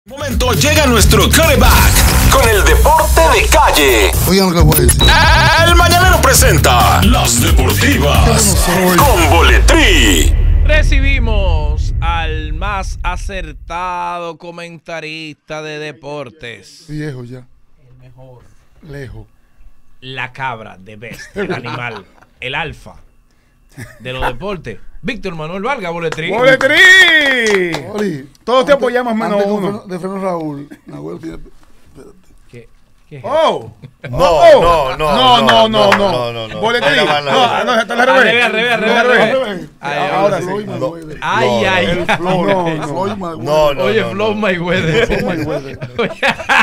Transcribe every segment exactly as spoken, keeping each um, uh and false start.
Momento llega nuestro quarterback con el deporte de calle. Oigan lo que voy a decir. El Mañanero presenta Las Deportivas con Boletrí. Recibimos al más acertado comentarista de deportes. Viejo ya. El mejor. Lejos. La cabra de bestia, el animal, el alfa de los deportes. Víctor Manuel Vargas, Boletrí. ¡Boletrí! Oli, Todos te antes- apoyamos menos antes uno. De Freno Raúl. Nahuel tiene. Espérate. ¿Qué, qué es ¡Oh! No, Oh. no, no, no, no, no, no, no, no. Boletrí. Baila, baila, No, baila. no, está al Al revés. revés, al revés, al revés, Al al revés. revés. Ay, Ahora ahora sí. Floyd No. Mayweather. Ay, No, ay, El ay. Flow, No, el no. Floyd Mayweather. No, no, Oye, no, Flow no. Mayweather. Floyd Mayweather. Bueno,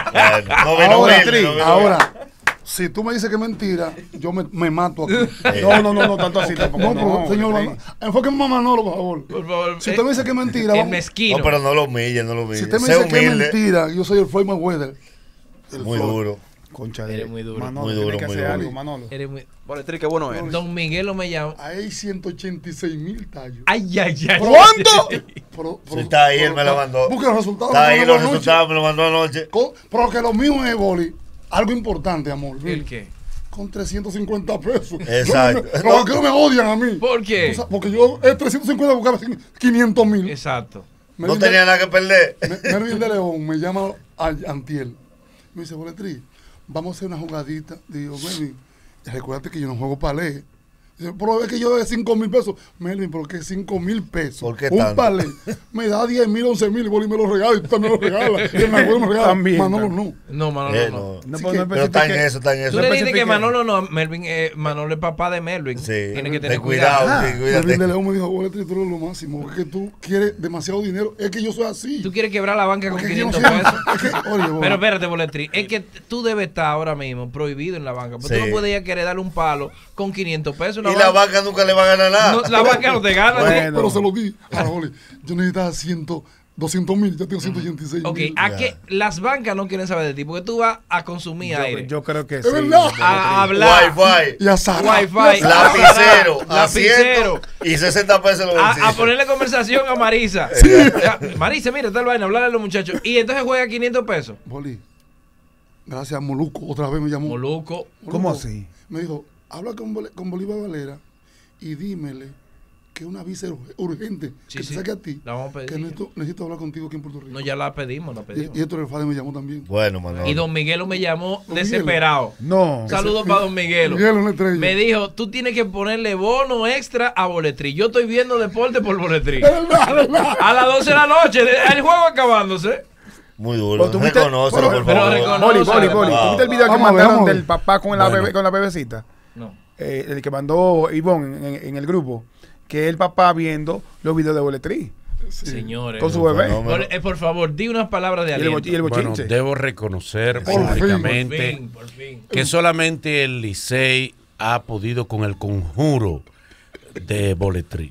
no me lo Ahora, humilde, no me lo ahora, si tú me dices que es mentira, yo me, me mato aquí. No, no, no, no, tanto así tampoco. No, pero, señor, Boletrí. enfóqueme a Manolo, por favor. Por favor. Si usted me dice que es mentira, El vamos- mezquino. No, pero no lo humille, no lo humille. si usted me Sé dice que es humilde. mentira, yo soy el Floyd Mayweather. El Muy Floyd. duro. Concha de Eres muy duro. Manolo, Muy tiene duro, que muy hacer duro. algo, Manolo. Eres muy... Boletrí, qué bueno eres. Don Miguelo me llama. Hay ciento ochenta y seis mil tallos. Ay, ay, ay. ¿Cuánto? Pero- Sí, pero- está ahí, pero- él me lo mandó. Busque los resultados. Está ahí me lo los mandó anoche. resultados, me lo mandó anoche. Con- Pero que lo mío es, Boli, algo importante, amor. ¿El qué? Con trescientos cincuenta pesos. Exacto. Los no, que no me odian a mí. ¿Por qué? O sea, porque yo es trescientos cincuenta buscaba quinientos mil. Exacto. No tenía nada que perder. Mervin de León me llama a Antiel. Me dice, Boletrí, vamos a hacer una jugadita. Digo, Melvin, recuérdate que yo no juego palé. Dice, pero es que yo de cinco mil pesos. Melvin, ¿por qué cinco mil pesos? ¿Por qué Un tanto? palé. Me da diez mil, once mil y Boli me lo regala y tú también me lo regalas. Y el Nahuel me regala. También, Manolo también. no. No, Manolo, Eh, no. no. No, Así pues, que- no Pero está en especifique. eso, está en eso. Tú le dijiste que especifique. Manolo no, Melvin, eh, Manolo es papá de Melvin. Sí. Tiene que tener Ten cuidado, cuidado. sí, Mervin de cuídate. León me dijo, Boletrí, tú eres lo máximo. Es que tú quieres demasiado dinero. Es que yo soy así. Tú quieres quebrar la banca con Es que yo no quinientos soy- pesos. es que, oye, Boli, Pero espérate, Boletrí, es que tú debes estar ahora mismo prohibido en la banca. Porque Sí. tú no puedes ir a querer darle un palo con quinientos pesos. Y la banca nunca le va a ganar nada. No, la banca no te gana. Bueno. pero se lo di. Ahora, Boli, yo necesitaba cien, doscientos mil, ya tengo ciento ochenta y seis Ok, mil. a que las bancas no quieren saber de ti porque tú vas a consumir Yo, aire, yo creo que sí. verdad. a hablar, Wi-Fi, Y a Sara. Wi-Fi, lapicero, lapicero, asiento y sesenta pesos en los a, a bolsillos. ponerle conversación a Marisa. Ya, Marisa, mira, tal vaina, hablarle a los muchachos. Y entonces juega quinientos pesos. Boli, gracias a Moluco, otra vez me llamó. Moluco. Moluco ¿Cómo así? Me dijo, habla con, Bol- con Bolívar Valera y dímele que una visa ur- urgente Sí, que sí, te saque a ti. la vamos a pedir. Que necesito, necesito hablar contigo aquí en Puerto Rico. No, ya la pedimos, la y, pedimos. y Héctor Elfade me llamó también. Bueno, Manolo. Y don Miguelo me llamó Don desesperado. No. Saludos para don Miguelo. Miguel, una estrella. Me dijo, tú tienes que ponerle bono extra a Boletrí. Yo estoy viendo deporte por Boletrí. Es verdad, es verdad. A las doce de la noche, de- el juego acabándose. Muy duro. Pero tú viste- Reconócelo, pero- por pero favor. recono- Boli, no, Boli, sabe, Boli. wow. ¿Tú viste el video que Vamos a ver, mandaron vamos a ver. del papá con la, Bueno. bebé, con la bebecita? No. Eh, el que mandó Ivonne en, en- en el grupo. Que es el papá viendo los videos de Boletrí. Señores. Con su bebé. fenómeno. Por, eh, por favor, di unas palabras de Y el, aliento. bo- y el Bueno, bochinche. debo reconocer Por fin. Por públicamente fin, por fin. que solamente el Licey ha podido con el conjuro de Boletrí.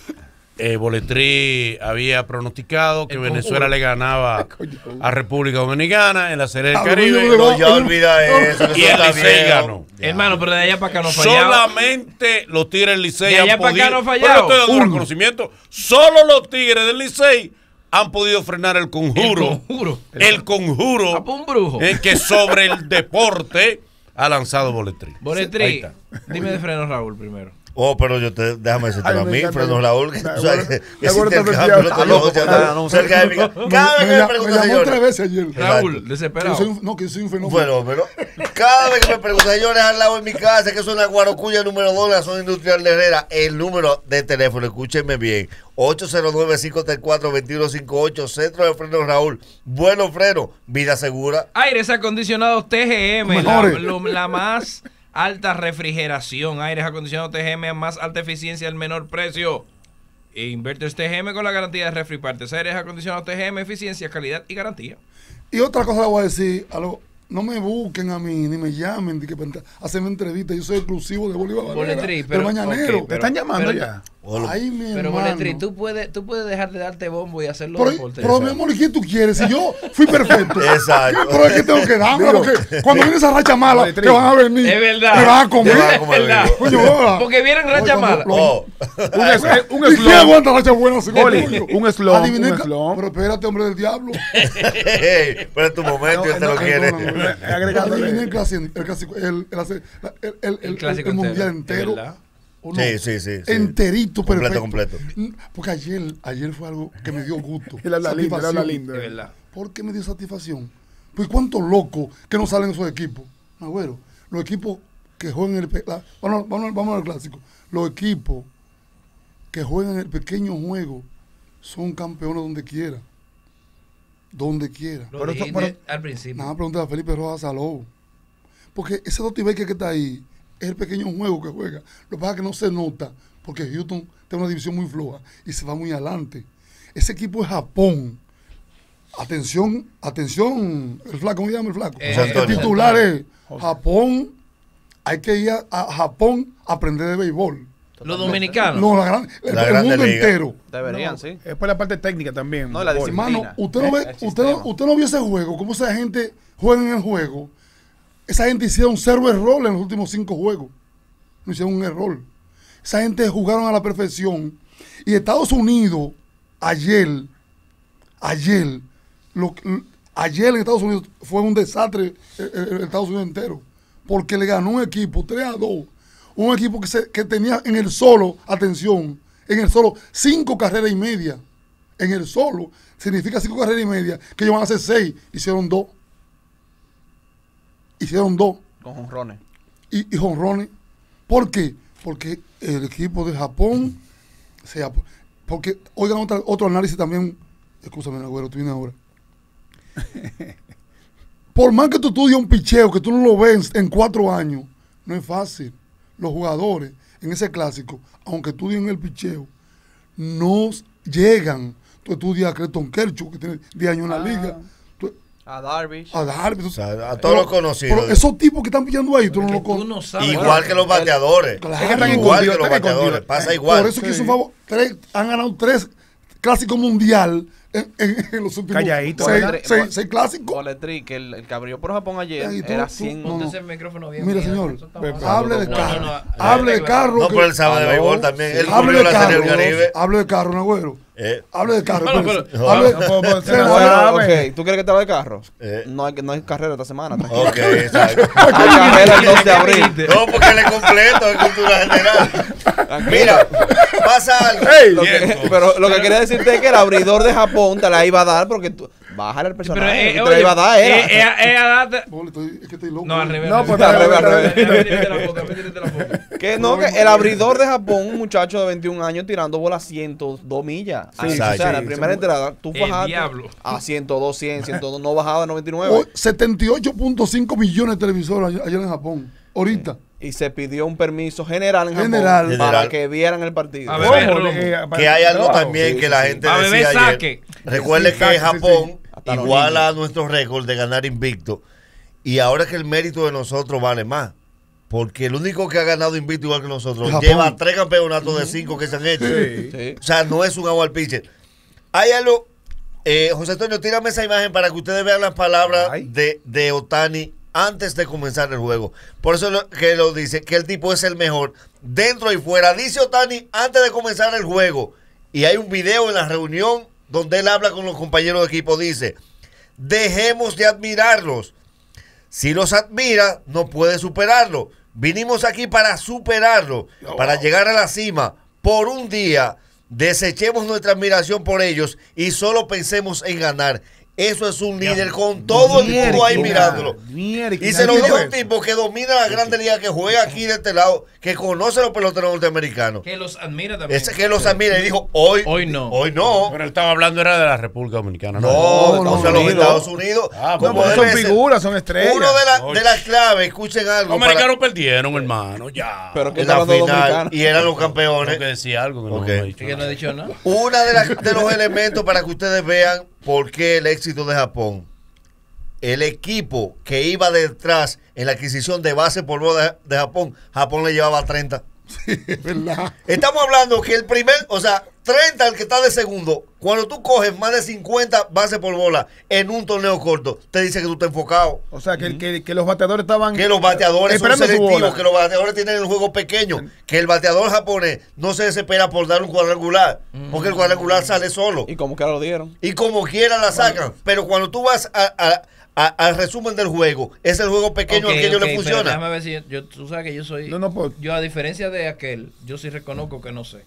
Eh, Boletrí había pronosticado que El Venezuela conjuro. le ganaba a República Dominicana en la Serie del Ah, Caribe no, No, ya olvida eso. que y eso el está Licey viejo. ganó. Hermano, pero de allá para acá no fallaba. Solamente los Tigres del Licey De allá han para acá podido. no ha Pero fallado. yo estoy dando un Uno. reconocimiento. Solo los Tigres del Licey han podido frenar el conjuro. El conjuro. El conjuro. Ah, pues un brujo. En que sobre el deporte ha lanzado Boletrí. Ahí Boletrí, está. dime de freno Raúl primero. Oh, pero yo te, déjame decirte Ay, a me mí, encanta. Freno Raúl, que Me tú sabes acuerdo- que me ese acuerdo que intercambio decía- lo estoy loco, negociando porque no cerca de mi casa. Cada vez que me, me me preguntan, llamó tres señores, veces ayer. Raúl, Que yo desesperado. soy un- no, que yo soy un fenómeno. bueno, pero cada vez que me preguntan, señores, al lado de mi casa, que es una Guarocuya número dos de la zona industrial de Herrera, el número de teléfono, escúchenme bien, ocho cero nueve, cinco tres cuatro, dos uno cinco ocho, Centro de Frenos Raúl, buenos frenos, vida segura. Aires acondicionados T G M, la, Mejores. lo- la más alta refrigeración. Aires acondicionados T G M a más alta eficiencia al menor precio. E Inverters T G M con la garantía de Refri Partes. Aires acondicionados T G M, eficiencia, calidad y garantía. Y otra cosa le voy a decir, a lo- no me busquen a mí, ni me llamen, ni que para hacerme entrevistas. Yo soy exclusivo de Bolívar Valera, Boletrí, del pero- Mañanero. ok, ¿Te están llamando pero- ya? Ay, mi Pero hermano. Boletri, tú puedes, tú puedes dejar de darte bombo y hacerlo Pero, deporte. pero mi amor, ¿y qué tú quieres? Si yo fui perfecto. Exacto. Pero es que tengo que darme, porque cuando viene esa racha mala, Boletri. te van a venir. Es verdad. Te van a comer. Te van a comer, ¿Verdad? amigo. Coño, ahora. Porque vienen racha Oye, mala. lo- Oh. Un, es- eh, un ¿Y quién slum. aguanta racha buena así como Oli, tuyo? un slum, Adiviné un que- slum. Pero espérate, hombre del diablo. Pero es tu momento y No, él te no, lo quiere. no, no, no. Agregándole. Adiviné el clásico, el clásico, el, el, el, el, el, El clásico el mundial entero, entero. ¿verdad? ¿O no? Sí, sí, sí, sí. Enterito, Completo, perfecto. completo. Porque ayer, ayer fue algo que me dio gusto. Él habla lindo, él habla satisfacción. lindo. Es verdad. ¿Por qué me dio satisfacción? Pues cuántos locos que no salen esos equipos. Agüero, los equipos que juegan en el... pe- la- vamos, vamos, vamos al clásico. Los equipos que juegan el pequeño juego son campeones donde quiera. Donde quiera. Lo Pero dijiste eso- pero- al principio. Nada, pregúntale a Felipe Rojas Saló. Porque ese Dotibeque que está ahí es el pequeño juego que juega. Lo que pasa es que no se nota porque Houston tiene una división muy floja y se va muy adelante. Ese equipo es Japón. Atención, atención, el flaco, ¿cómo se llama el flaco? Eh, O sea, el Antonio. titular es Japón. Hay que ir a, a Japón a aprender de béisbol. Los dominicanos. No, la gran, el, La el Grande mundo Liga. entero. Deberían, No. sí. Es por la parte técnica también. No, la Oli. disciplina. Hermano, usted no, ve, El usted, no, sistema. usted no vio ese juego, cómo esa gente juega en el juego. Esa gente hicieron cero error en los últimos cinco juegos. No hicieron un error. Esa gente jugaron a la perfección. Y Estados Unidos, ayer, ayer, lo, ayer en Estados Unidos fue un desastre el, el- el Estados Unidos entero. Porque le ganó un equipo tres a dos. Un equipo que, se, que tenía en el solo, atención, en el solo cinco carreras y media. En el solo significa cinco carreras y media, que ellos van a hacer seis, hicieron dos. Hicieron dos. Con jonrones. Y, y jonrones. ¿Por qué? Porque el equipo de Japón se ap- porque, oigan otra- otro análisis también. Escúchame, Agüero, tú vienes ahora. Por más que tú estudies un picheo, que tú no lo ves en cuatro años, no es fácil. Los jugadores en ese clásico, aunque estudien el picheo, no llegan. Tú estudias a Clayton Kershaw, que tiene diez años en la Ah. liga. Tú- A Darvish. a Darvish, O sea, a pero- todos los conocidos. Pero esos tipos que están pillando ahí, tú no Que los tú conoces. no sabes. Igual que los bateadores. Claro. Es que están Igual que escondidos, los están bateadores. escondidos. Pasa igual. Por eso que Sí. hizo un favor. Tres, han ganado tres clásicos mundial en, en- en los últimos Calladito, seis, ¿verdad? seis- seis clásicos. Boletri, que el, el que abrió por Japón ayer Ay, tú- era tú- cien. no, Póntese el micrófono bien. Mira, mira, señor, eso está Pe- mal. hable de No, carro. no, no, Hable de arregla. carro. No, que- pero él sabe de Aló. béisbol también. Él Hable cubrió de la Serie del carro. Caribe. Hable de carro, Nagüero. Eh, Hable de carro. Bueno, espérense. pero- Hable- No, no, no, Se no, va- sabe. Ok, ¿tú quieres que te hable de carro? Eh. No, hay, no hay carrera esta semana. tranquilo. Ok, exacto. Hay carrera el dos de abril. No, porque él es completo de cultura general. Mira, pasa algo. Ey, Lo que- pero lo que quería decirte es que el abridor de Japón te la iba a dar porque tú. Bájale al Pero, personaje. eh, y te oye, la iba a dar. eh, Era. eh, eh, adapta- Bole, estoy- es que estoy loco. No, al revés. No, al pues, revés. al revés, al revés. Déjame tirarte la foto, déjame tirarte la foto. Que no, que el abridor de Japón, un muchacho de veintiún años tirando bola a ciento dos millas. Sí, o sea, sí, en la sí, primera entrada, tú El bajaste diablo. a ciento dos, cien, ciento dos, no bajaba a noventa y nueve. Hoy, setenta y ocho punto cinco millones de televisores ayer, ayer en Japón. Ahorita. Y se pidió un permiso general en Japón General. para General. que vieran el partido. A ¿cómo? beber romo. Eh, Que hay algo trabajo. también Sí, que sí, la sí. gente A beber decía ayer. saque. Recuerde Sí, que saque, sí, Japón sí. Hasta los iguala niños. a nuestro récord de ganar invicto. Y ahora que el mérito de nosotros vale más. Porque el único que ha ganado invicto igual que nosotros Japón. lleva tres campeonatos de cinco que se han hecho. Sí. Sí. O sea, no es un agua al pitcher. Hay algo. Eh, José Antonio, tírame esa imagen para que ustedes vean las palabras Ay. de, de Otani antes de comenzar el juego. Por eso lo, que lo dice, que el tipo es el mejor dentro y fuera. Dice Otani antes de comenzar el juego. Y hay un video en la reunión donde él habla con los compañeros de equipo. Dice, dejemos de admirarlos. Si los admira, no puede superarlo. Vinimos aquí para superarlo, para llegar a la cima. Por un día, desechemos nuestra admiración por ellos y solo pensemos en ganar. Eso es un líder con todo el mundo ahí mirándolo. Y se lo dio un tipo que domina la grande liga, que juega aquí de este lado, que conoce a los peloteros norteamericanos. Que los admira también. Ese que los admira y dijo, hoy, Hoy no. Hoy no. Pero él estaba hablando era de la República Dominicana. No, No, no, no, de los no. Estados Unidos. Ah, No, como porque debe son ser. figuras, son estrellas. Uno de, la- Oye. de las claves, escuchen algo. Los para- americanos perdieron, hermano, ya. Pero que en está la hablando de final dominicano. y eran los Tengo que campeones. decir algo que no, Ok. no he dicho Es que no nada. he dicho nada. Una de, las- de los elementos para que ustedes vean por qué el éxito de Japón. El equipo que iba detrás en la adquisición de base por bola de, de Japón, Japón le llevaba treinta. Sí, es verdad. Estamos hablando que el primer, o sea, treinta el que está de segundo, cuando tú coges más de cincuenta bases por bola en un torneo corto, te dice que tú estás enfocado. O sea, que, que, que los bateadores estaban... Que los bateadores son esperando su bola. selectivos, que los bateadores tienen el juego pequeño, que el bateador japonés no se desespera por dar un cuadrangular, porque el cuadrangular sale solo. Y como que ahora lo dieron. Y como quiera la sacan. Pero cuando tú vas a, a- a- al resumen del juego, es el juego pequeño Ok, al que ellos ok, le pero funciona. déjame ver si yo, yo- tú sabes que yo soy. No, no puedo. Yo, a diferencia de aquel, yo sí reconozco que no sé.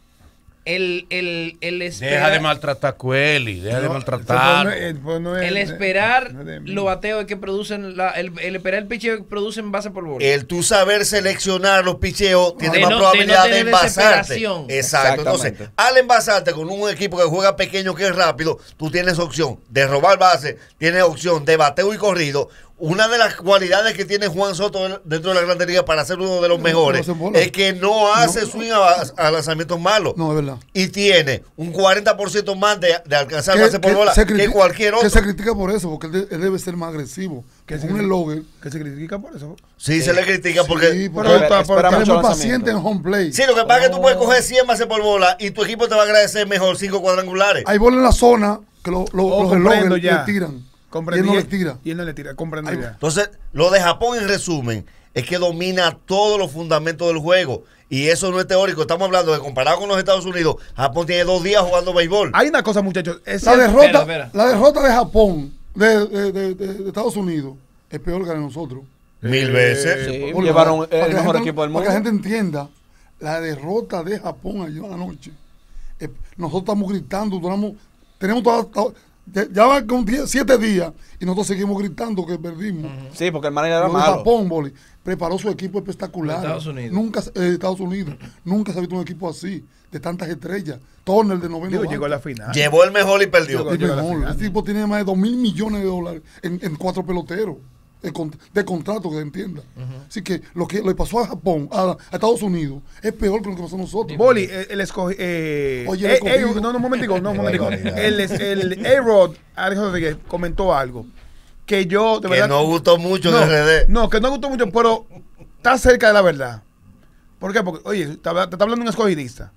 El, el, el esperar, Deja de maltratar a Cueli, deja de No, maltratar. pues no es- pues no es- el esperar no es de mí. los bateos que producen, la, el, el esperar el picheo que producen base por bola. El tú saber seleccionar los picheos tiene De más no- probabilidad de no de, tener envasarte. desesperación. Exacto. Entonces, Exactamente. al envasarte con un equipo que juega pequeño, que es rápido, tú tienes opción de robar base, tienes opción de bateo y corrido. Una de las cualidades que tiene Juan Soto dentro de la Grande Liga para ser uno de los No, mejores no hace bola. es que no hace No. swing a, a lanzamientos malos. No, es verdad. Y tiene un cuarenta por ciento más de, de alcanzar Que- base por que bola se que criti- cualquier otro. Que se critica por eso, porque él, de- él debe ser más agresivo. Que Que se, con un logger. que se critica por eso. Sí, se le critica porque... Sí, Pero, porque está- espera él es mucho muy lanzamiento. paciente en home play. Sí, lo que pasa es que tú puedes coger cien bases por bola y tu equipo te va a agradecer mejor cinco cuadrangulares. Hay bola en la zona que lo- lo- Oh, los comprendo loggers ya. le tiran. Y él Comprendí. no le tira. Y él no le tira, comprendo Ay, ya. Entonces, lo de Japón en resumen es que domina todos los fundamentos del juego. Y eso no es teórico. Estamos hablando de comparado con los Estados Unidos, Japón tiene dos días jugando béisbol. Hay una cosa, muchachos. Es La el- derrota, Espera, espera. la derrota de Japón, de, de- de- de- de Estados Unidos, es peor que la de nosotros. Mil veces. Sí, Porque llevaron para- para el que la mejor gente- equipo del Para que la mundo. gente entienda, la derrota de Japón ayer anoche, eh, nosotros estamos gritando, duramos, tenemos toda, toda- ya, ya va con diez, siete días y nosotros seguimos gritando que perdimos. Sí, porque el manager era Lo de malo. Japón, Boli, preparó su equipo espectacular. De Estados Unidos. Nunca, eh, Estados Unidos. Nunca se ha visto un equipo así, de tantas estrellas. Turner de noveno. Digo, banco. llegó a la final. Llevó el mejor y perdió. Llegó- Y llegó a la mejor. final. Este tipo tiene más de dos mil millones de dólares en, en cuatro peloteros de, con- de contrato, que se entienda. Así que lo que le pasó a Japón, a, a Estados Unidos, es peor que lo que pasó a nosotros. Boli, eh, el escogi... Eh, Oye, el eh, escogido. eh, no, no, un momentico, no, un Qué momentico. barbaridad. El, el A-Rod, Alex Rodríguez, comentó algo que yo, de Que verdad... no gustó mucho no, en R D. No, que no gustó mucho, pero está cerca de la verdad. ¿Por qué? Porque, oye, te está te está hablando un escogidista.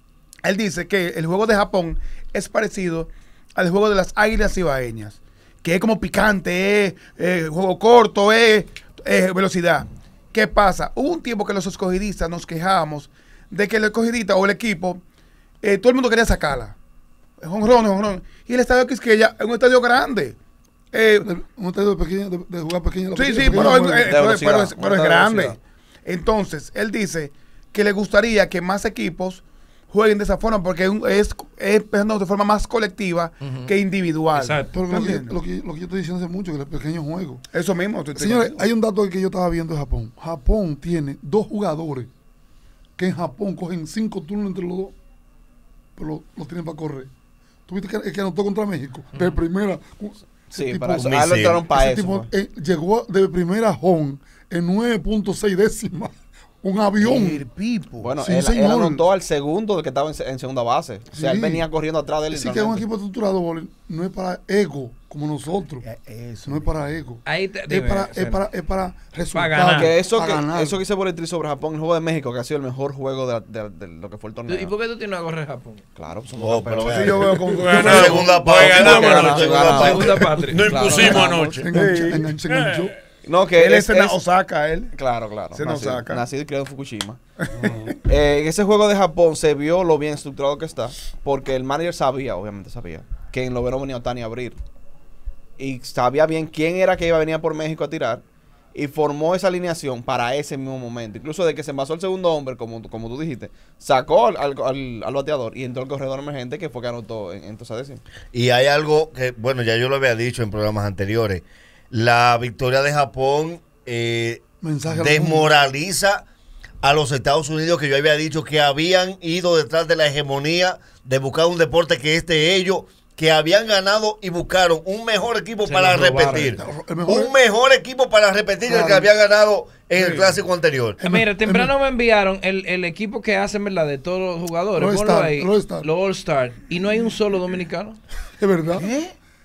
Él dice que el juego de Japón es parecido al juego de las águilas ibaeñas, que es como picante, es eh, juego corto, es eh, velocidad. ¿Qué pasa? Hubo un tiempo que los escogidistas nos quejábamos de que el escogidista o el equipo, eh, todo el mundo quería sacarla. Jonrón, jonrón. Y el estadio Quisqueya es un estadio grande. Eh, De- Un estadio de, pequeña, de, de jugar pequeña. la Sí, pequeña- sí, pequeña pero, mueve. eh, pero- velocidad, pero es, pero es una grande. velocidad. Entonces, él dice que le gustaría que más equipos jueguen de esa forma porque es, un- es, es pensando de forma más colectiva que individual. Exacto. Pero ¿Me lo que, entiendes? lo, que, lo que yo estoy diciendo hace mucho, que el pequeño juego. Eso mismo. estoy- estoy Señores, contigo. hay un dato que yo estaba viendo de Japón. Japón tiene dos jugadores que en Japón cogen cinco turnos entre los dos, pero lo, lo tienen para correr. ¿Tú viste que el que anotó contra México? De primera. ese Sí, tipo- para eso. misil. Ah, lo entraron para ese eso. tipo, fue. eh, llegó de primera home en nueve punto seis décimas. Un avión. El Pipo. Bueno, Sí, él, él señor. anotó al segundo del que estaba en, se- en segunda base. O sea, Sí. él venía corriendo atrás de él. Así que es un literalmente. equipo estructurado, Boli, no es para ego como nosotros. Eh, Eso. No es para ego. Ahí te- Es dime, para, es Sergio. para, es para resultados. ganar. Que eso para que, ganar. eso que dice Boletri sobre Japón, el juego de México, que ha sido el mejor juego de, la- de- de lo que fue el torneo. ¿Y por qué tú tienes una gorra de Japón? Claro, pues Oh, somos pero campeones. Sí, yo veo con... Ganamos. Segunda Pues pausa. ganamos Segunda anoche. pausa. Segunda patria. No Claro, impusimos ganamos. anoche. Engancha- engancha- se enganchó. No, que Él es, es en es- Osaka, él. Claro, claro. Se nos nacido, saca. nacido y criado en Fukushima. Eh, en ese juego de Japón se vio lo bien estructurado que está, porque el manager sabía, obviamente sabía, que en Lovero venía Otani a abrir. Y sabía bien quién era que iba a venir por México a tirar. Y formó esa alineación para ese mismo momento. Incluso de que se envasó el segundo hombre, como, como tú dijiste, sacó al, al, al- al bateador y entró el corredor emergente, que fue que anotó en, en esa décima. Y hay algo que, bueno, ya yo lo había dicho en programas anteriores. La victoria de Japón eh, Mensaje al desmoraliza a los Estados Unidos, que yo había dicho que habían ido detrás de la hegemonía de buscar un deporte que es de ellos, que habían ganado y buscaron un mejor equipo Se para lo robaron. repetir. El mejor- Un mejor equipo para repetir el que Claro. había ganado en el Sí. clásico anterior. Ah, Mira, temprano me enviaron el, el equipo que hacen, ¿verdad? De todos los jugadores. Los Ponlo All-Star, ahí. los All-Star. Los All-Star. Y no hay un solo dominicano. Es verdad.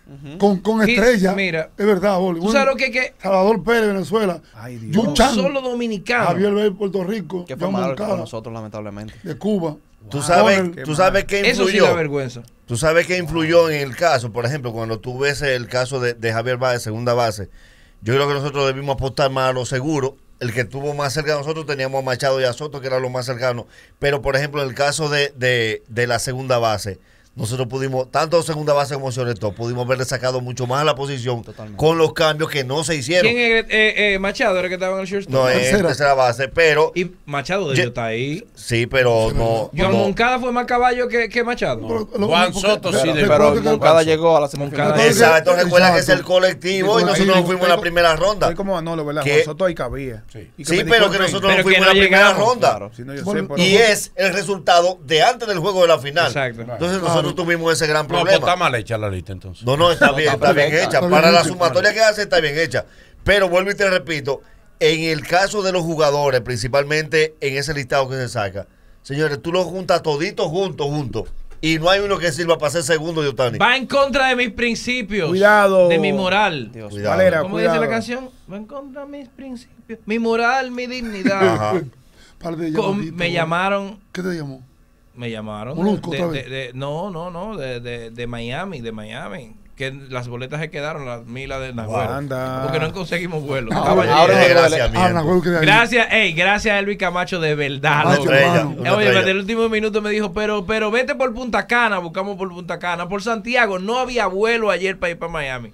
con, con Y, estrella. mira, es verdad, Boli. ¿Tú sabes lo que que Salvador Pérez, Venezuela. Ay, Dios. Yu un Chan, solo dominicano? Javier Bey, Puerto Rico. Que fue John malo Moncada, con nosotros, lamentablemente. de Cuba. Tú sabes, Conner, tú sabes qué Eso sí influyó. da vergüenza. Tú sabes que influyó en el caso, por ejemplo, cuando tú ves el caso de, de Javier Báez, segunda base, yo creo que nosotros debimos apostar más a lo seguro. El que estuvo más cerca de nosotros teníamos a Machado y a Soto, que eran los más cercanos. Pero, por ejemplo, en el caso de, de, de la segunda base, nosotros pudimos, tanto segunda base como Soreto, pudimos haberle sacado mucho más a la posición Totalmente. con los cambios que no se hicieron. ¿Quién es eh, eh, Machado? ¿Era que estaba en el shortstop? No es Tercera. tercera base, pero Y Machado de Yo- hecho está ahí. sí, pero no. Joan no. Moncada fue más caballo que, que Machado. Pero lo- Juan porque- Soto sí pero- de- recuerda Pero que- Moncada llegó a la Moncada. semifinal. Exacto, recuerda que es el Exacto. colectivo y nosotros nos fuimos en la primera ronda. Soy como Manolo, ¿verdad? Que- Juan Soto ahí cabía. Sí. Y Sí, me pero dijo que el nosotros Pero nos que fuimos no en la primera llegamos, ronda. claro. Si no, yo Bueno, sé, pero- Y es el resultado de antes del juego de la final. Exacto. Entonces nosotros tuvimos ese gran No, pues problema. está mal hecha la lista entonces. No, no, está bien, está bien perfecta. hecha. Está Para bien la hecha, sumatoria que hace está bien hecha. Pero vuelvo y te repito, en el caso de los jugadores, principalmente en ese listado que se saca, señores, tú los juntas toditos juntos, juntos. Y no hay uno que sirva para ser segundo de Otani. Va en contra de mis principios. Cuidado. De mi moral. Dios. Cuidado. Valera, ¿Cómo cuidado. dice la canción? Va en contra de mis principios. Mi moral, mi dignidad. Ajá. Par de Con- llamaditos, me Boli. llamaron. ¿Qué te llamó? Me llamaron. Molusco, de, otra de- vez. de- no, no, no. De, de, de Miami, de Miami. Que las boletas se quedaron, las milas de Nagüero. Anda. Porque no conseguimos vuelo. Ah, Caballero. ahora no duele. Ah, Desgraciamiento. Nagüero que de ahí. Gracias, ey, gracias a Elvis Camacho de verdad. Una loco. estrella, hermano. una Oye, estrella. desde el último minuto me dijo, pero, pero vete por Punta Cana, buscamos por Punta Cana, por Santiago. No había vuelo ayer para ir para Miami.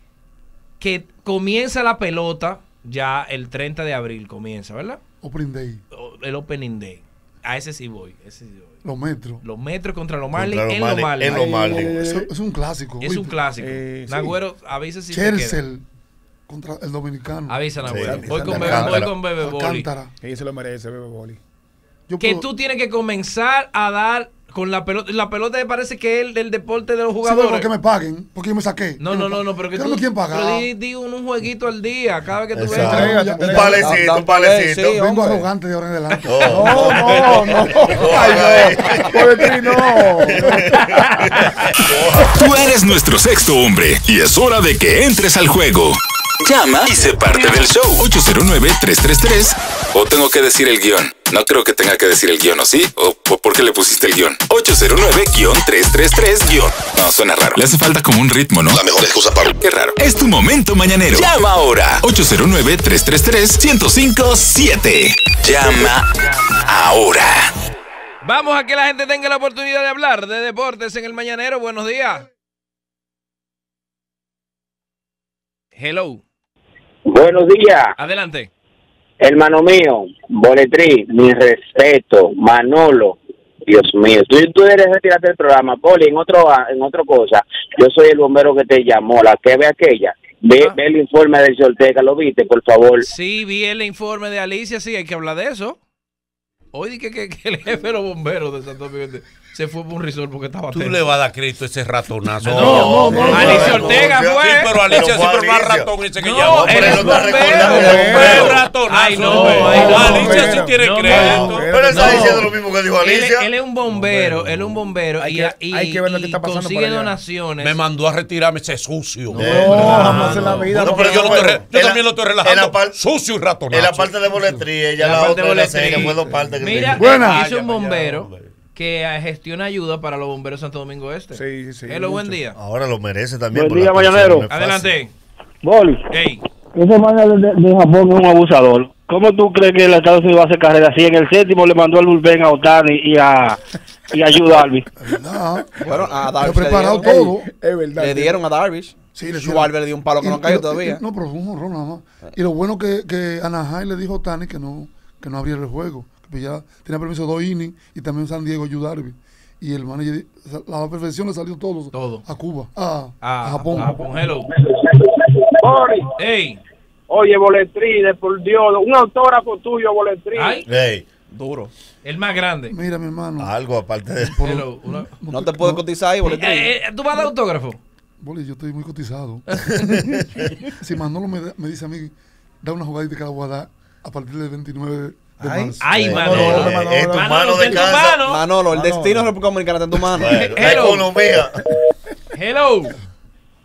Que comienza la pelota ya el treinta de abril, comienza, ¿verdad? Opening Day. O- El Opening Day. A ese sí voy, ese sí voy. Los metros. Los metros contra los Contra Marlins los en los Marlins, Marlins. en los Marlins. Eso- es un clásico. Es oíste. un clásico. Eh, sí. Nagüero, avisa si se queda. Chercel contra el dominicano. Avisa, Nagüero. Sí, voy, con Alcántara. Bebe, voy con Bebe Boli. Alcántara. Que ella se lo merece, Bebe Boli. Yo Que puedo- tú tienes que comenzar a dar con la pelota. La pelota me parece que es el del deporte de los Sí, pero jugadores. porque me paguen, porque yo me saqué. No, no, no, no, pero que Yo tú. no quién paga. Pero di, di un, un jueguito al día, cada vez que tú Exacto. vengas. Ya- Un ya- palecito, da- un palecito. sí, Vengo hombre. arrogante de ahora en adelante. Oh. No, no, no. Ay, no. Poetry, no. Tú eres nuestro sexto hombre y es hora de que entres al juego. Llama y sé parte del show. ocho cero nueve, tres tres tres. O tengo que decir el guión. No creo que tenga que decir el guión, ¿o sí? ¿O, o por qué le pusiste el guión? ocho cero nueve, tres tres tres, guión. No, suena raro. Le hace falta como un ritmo, ¿no? La mejor excusa para... Qué raro. Es tu momento mañanero. Llama ahora. ocho cero nueve, tres tres tres, uno cero cinco siete. Llama ahora. Vamos a que la gente tenga la oportunidad de hablar de deportes en el Mañanero. Buenos días. Hello. Buenos días, Adelante. hermano mío, Boletrí, mi respeto, Manolo, Dios mío, tú, tú eres retirarte del programa, Poli, en otro, en otra cosa, yo soy el bombero que te llamó, la que ve aquella, ve, Ah. ve el informe del Ortega, ¿lo viste, por favor? Sí, vi el informe de Alicia, sí, hay que hablar de eso. Hoy dije que, que el jefe de los bomberos de Santo Domingo se fue por un resort porque estaba Tú tenso. le vas a dar crédito a ese ratonazo. No, no, no, Alicia no, Ortega no, fue. Sí, pero Alicia Pero fue siempre más Alicia. ratón ese que No, llamó. él Pero es no está bombero. recordando el Fue bombero. ratonazo. Ay, no, hombre. ay, no, Alicia sí bombero. tiene No, crédito. no, Pero él está No. diciendo lo mismo que dijo Él, es- Alicia. él es un bombero, él es un bombero Hay y, que- y- hay que ver lo que y está pasando consigue por allá. donaciones. Me mandó a retirarme ese sucio. No, Eh, jamás en la vida. No, no. pero Yo, no estoy re- yo en la- también lo estoy en relajando. la par- Sucio y ratonazo. En la parte de boletría, ella La la, parte otra de de la boletría. serie, fue dos partes. que Mira, tenía. Buena. es un Vaya, bombero vaya, hombre. que eh, gestiona ayuda para los bomberos de Santo Domingo Este. Sí, sí. Hello, buen mucho. día. Ahora lo merece también. Buen por día, la persona, mañanero. no es fácil. Adelante. Boli, Hey. ese man de, de Japón es un abusador. ¿Cómo tú crees que el Estados Unidos va a hacer carrera así? En el séptimo le mandó el bullpen a Otani y a, y a Yu Darvish. No, Bueno, a he Darvish le preparado dieron, todo. Es verdad. le dieron a Darvish. Sí, le Schwarber le dio un palo que Y- no cayó y- todavía. y- No, pero fue un honrón nada más. Y lo bueno que, que Anaheim le dijo a Otani que no, que no abriera el juego. Que ya tenía permiso dos innings y también San Diego Yu Darvish. Y el manager, a la perfección le salió todo, Todo. a Cuba, a, Ah, a Japón. a Japón. Hello. Boli, Hey. oye, Boletrí, de por Dios, un autógrafo tuyo, Boletrí. Ay, Ey, Duro. el más grande. Mira, mi hermano. algo aparte de... por- Hello. Uno- No te puedes cotizar ahí, boletín. Eh, eh, ¿Tú vas a dar autógrafo? Boli, yo estoy muy cotizado. Si Manolo me, da- me dice a mí, da una jugadita que la voy a dar a partir del veintinueve de Ay. marzo. Ay, Eh, Manolo. eh, Manolo, eh, tu Manolo, mano de ten tu casa. mano. Manolo, el Manolo. destino de República Dominicana está en tu mano. Bueno, la Hello. economía. Hello.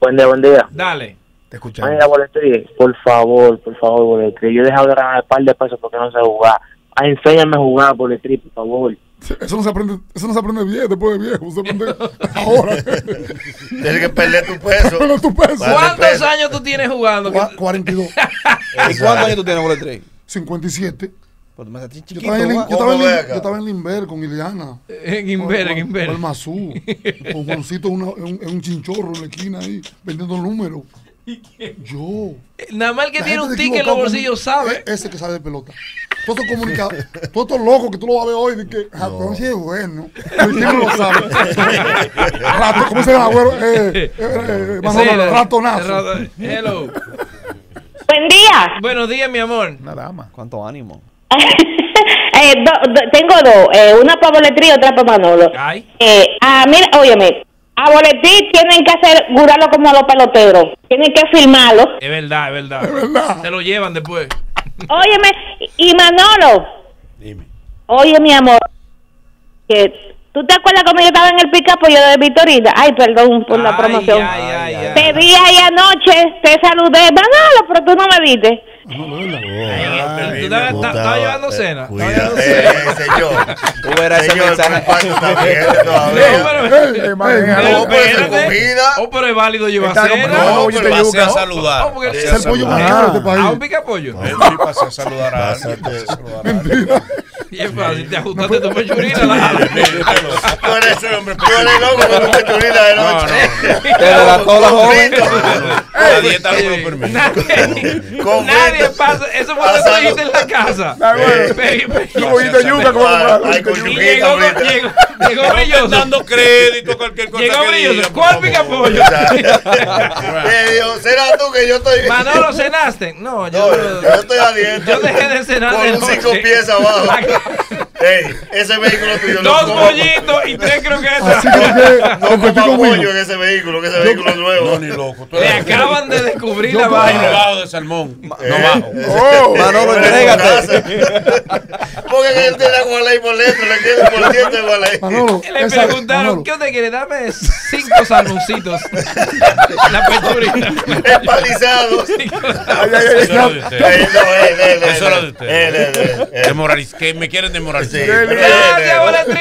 Buen día, buen día. Dale. Te escuchamos. Mira, Boletri, por favor, por favor, Boletri. Yo he dejado de ganar un par de pesos porque no sé jugar. Ah, enséñame a jugar, Boletri, por favor. Eso no se aprende, eso no se aprende bien después de viejo, se aprende ahora. Tienes que perder tu peso. Pero tu peso. Vale, ¿Cuántos peso. años tú tienes jugando? Cua- cuarenta y dos, ¿Y cuántos años tú tienes, Boletri? cincuenta y siete. Pues tú me haces Yo chiquito, estaba en, Lin- ¿va? yo estaba en, ¿Cómo Lin- ve acá? yo estaba en Limber con Ileana. En Inver, en Con Inver. el Mazú. Con Juancito una- en, en un chinchorro en la esquina ahí, vendiendo números. Yo. Nada más el que La tiene gente un se ticket en los equivocó bolsillos conmigo. sabe. E- Ese que sabe de pelota. Todos estos comunicados, todos estos locos que tú lo vas a ver hoy, de que Japón sí es bueno. Pero ¿quién no lo sabe? Rato, ¿cómo se llama, güero? Eh, eh, eh, Manolo, Ese- ratonazo. rato- Hello. Buen día. Buenos días, mi amor. Una dama. ¿Cuánto ánimo? Eh, do- do- tengo dos, eh, una para Boletri y otra para Manolo. Ay. Eh, ah, mira, óyeme, a Boletri tienen que hacer curarlo como a los peloteros, tienen que firmarlo. Es verdad, es verdad. Es verdad. Se lo llevan después. Óyeme, y Manolo, Dime. oye mi amor, que ¿tú te acuerdas cuando yo estaba en el pick-up yo de Vitorina? Ay, perdón por la Ay, promoción. ay, ay, ay. Te vi ahí anoche, te saludé, Manolo, pero tú no me viste. No, de verdad. Ay, ¿Tú estabas Puta, estabas llevando cena? Cuida, ¿Estabas llevando eh, cena? señor. Tú verás ese Señor, mensaje. culpando también No, todavía. pero- Ey, ey, maneja. pero No, pero se espérate. comida. Oh, pero es válido llevar Está como- cena. no, No, oye, pero te Pasé a yuca. saludar. Oh, porque- Pasé Es el pollo saludar. mexicano de este ¿A un país. pica pollo? Eh, Sí, pasé a saludar a alguien. Pásate. pasé a saludar a alguien. Y es fácil, te ajustaste tu pechurina. la- Tú eres, tú eres loco con tu pechurina de No, noche. no. Te delató la joven. La dieta no me lo Eh, permite. Nadie, Con nadie frito. pasa. Eso fue lo que tú Pasando. dijiste en la casa. Ah, bueno. Pe- pe- Tú cogiste yuca como Ay, con Y yuquita llegó, frita. llegó, llegó No brilloso. estén dando crédito, cualquier cosa Llegó que brilloso. diga, por ¿Cuál favor. pica pollo? Eh, Dios, ¿será tú que yo estoy? Manolo, ¿cenaste? No, yo, No, yo estoy a dieta. yo dejé de cenar Con de un noche. cinco pies abajo. Ey, ese vehículo tuyo no Dos coma- pollitos y tres croquetas. Así que que no competí coma conmigo. pollo en ese vehículo, que ese vehículo es nuevo. No, ni loco. Tú Le eres- acaban de descubrir Yo la como- No vaina. bajo de salmón. No Eh, bajo. ese- Oh, Manolo, Pero en tu entrégate. casa. Porque que él tiene a Gualey por dentro, le queda por diente de Gualey. Manolo, Le esa- preguntaron, Manolo, ¿qué usted quiere? Dame cinco salmoncitos. La pechurina. Empalizado. ay, ay, ay, Eso era de usted. Eh, no, él, él, él, Eso era de él, usted. él, él, él, él. Demoraliz- que me quieren demoralizar. Sí. Gracias, Boletri.